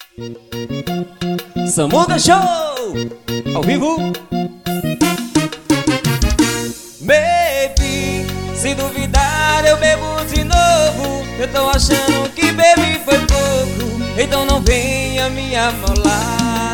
Samuca Show ao vivo. Baby, se duvidar eu bebo de novo. Eu tô achando que bebi foi pouco, então não venha me amolar.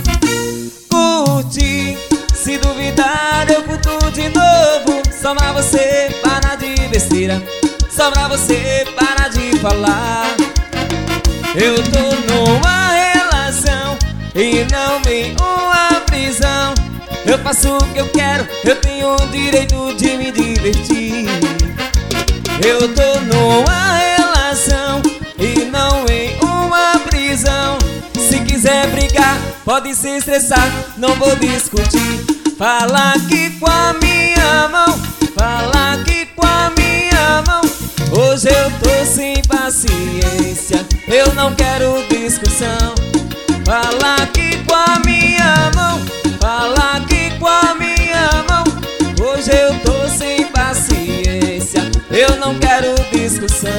Curte, se duvidar eu curto de novo. Só pra você parar de besteira, só pra você parar de falar. Eu tô numa relação e não em uma prisão. Eu faço o que eu quero, eu tenho o direito de me divertir. Eu tô numa relação e não em uma prisão. Se quiser brigar, pode se estressar, não vou discutir. Fala aqui com a minha mão, fala aqui com a minha mão. Hoje eu tô sem paciência, eu não quero discussão. Fala aqui com a minha mão, fala aqui com a minha mão. Hoje eu tô sem paciência, eu não quero discussão.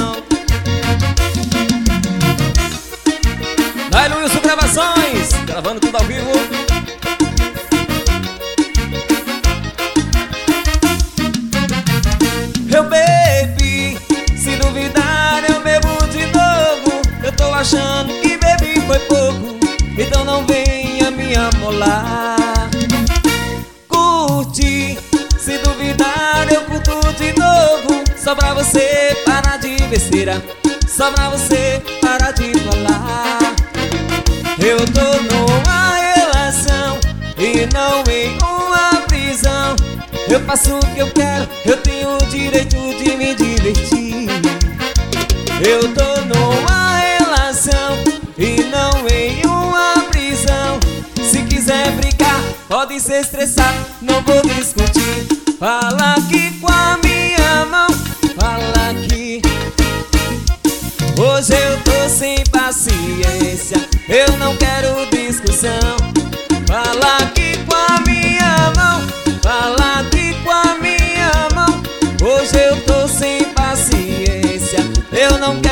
Vai Wilson Gravações, gravando tudo ao vivo. Eu bebi, se duvidar eu bebo de novo. Eu tô achando que bebi foi pouco, então não venha me amolar. Curte, se duvidar eu curto de novo. Só pra você parar de besteira, só pra você parar de falar. Eu tô numa relação e não em uma prisão. Eu faço o que eu quero, eu tenho o direito de me divertir. Eu tô numa relação e não em uma prisão. Se quiser brigar, pode se estressar, não vou discutir. Fala aqui com a minha mão, fala aqui. Hoje eu tô sem paciência, eu não quero discussão. Fala aqui com a minha mão, fala aqui com a minha mão. Hoje eu tô sem paciência, eu não quero